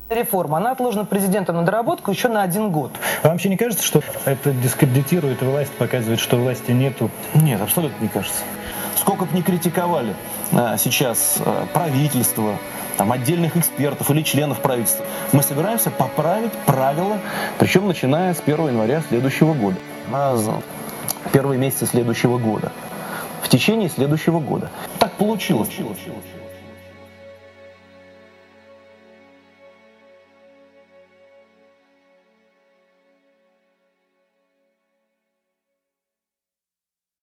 Реформа, она отложена президентом на доработку еще на 1 год. Вам вообще не кажется, что это дискредитирует власть, показывает, что власти нету? Нет, абсолютно не кажется. Сколько бы ни критиковали сейчас правительство, отдельных экспертов или членов правительства, мы собираемся поправить правила, причем начиная с 1 января следующего года. Первые месяцы следующего года. В течение следующего года. Так получилось.